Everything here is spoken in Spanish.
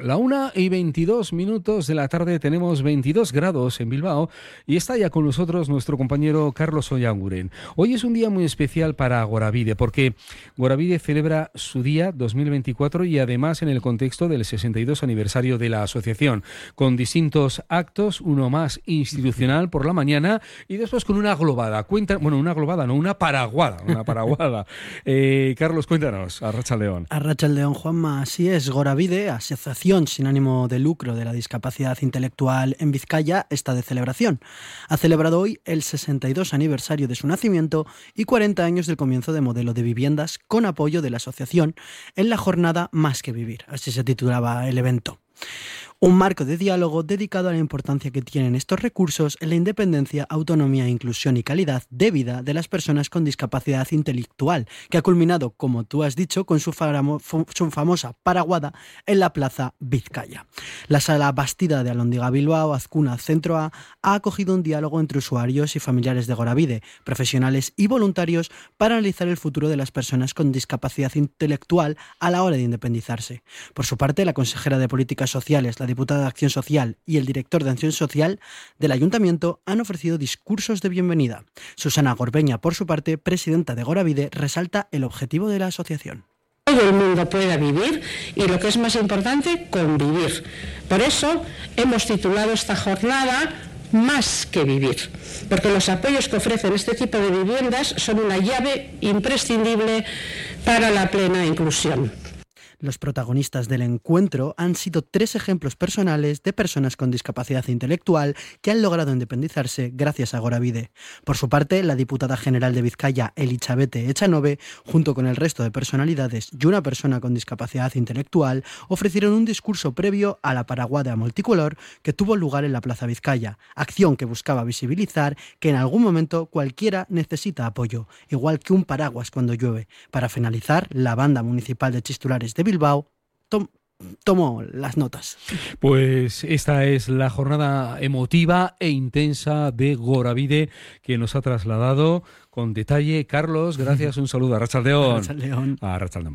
La 1:22 de la tarde, tenemos 22 grados en Bilbao y está ya con nosotros nuestro compañero Carlos Oianguren. Hoy es un día muy especial para Agorabide porque Agorabide celebra su día 2024 y además en el contexto del 62 aniversario de la asociación, con distintos actos, uno más institucional por la mañana y después con una globada. Una paraguada. Carlos, cuéntanos, Arratsaldeon. Arratsaldeon, Juanma, así es. Agorabide, asociación sin ánimo de lucro de la discapacidad intelectual en Vizcaya, está de celebración. Ha celebrado hoy el 62 aniversario de su nacimiento y 40 años del comienzo de modelo de viviendas con apoyo de la asociación en la jornada Más que Vivir, así se titulaba el evento. Un marco de diálogo dedicado a la importancia que tienen estos recursos en la independencia, autonomía, inclusión y calidad de vida de las personas con discapacidad intelectual, que ha culminado, como tú has dicho, con su famosa paraguada en la Plaza Vizcaya. La Sala Bastida de Alhóndiga Bilbao, Azcuna Centro A, ha acogido un diálogo entre usuarios y familiares de Agorabide, profesionales y voluntarios, para analizar el futuro de las personas con discapacidad intelectual a la hora de independizarse. Por su parte, la consejera de Políticas Sociales, la diputada de Acción Social y el director de Acción Social del Ayuntamiento han ofrecido discursos de bienvenida. Susana Gorbeña, por su parte, presidenta de Agorabide, resalta el objetivo de la asociación. Todo el mundo pueda vivir y, lo que es más importante, convivir. Por eso hemos titulado esta jornada Más que Vivir, porque los apoyos que ofrecen este tipo de viviendas son una llave imprescindible para la plena inclusión. Los protagonistas del encuentro han sido 3 ejemplos personales de personas con discapacidad intelectual que han logrado independizarse gracias a Agorabide. Por su parte, la diputada general de Vizcaya, Elizabete Echanove, junto con el resto de personalidades y una persona con discapacidad intelectual, ofrecieron un discurso previo a la paraguada multicolor que tuvo lugar en la Plaza Vizcaya, acción que buscaba visibilizar que en algún momento cualquiera necesita apoyo, igual que un paraguas cuando llueve. Para finalizar, la banda municipal de Chistulares de Bilbao tomó las notas. Pues esta es la jornada emotiva e intensa de Agorabide que nos ha trasladado con detalle Carlos. Gracias, un saludo. Arratsaldeon. Arratsaldeon. Arratsaldeon.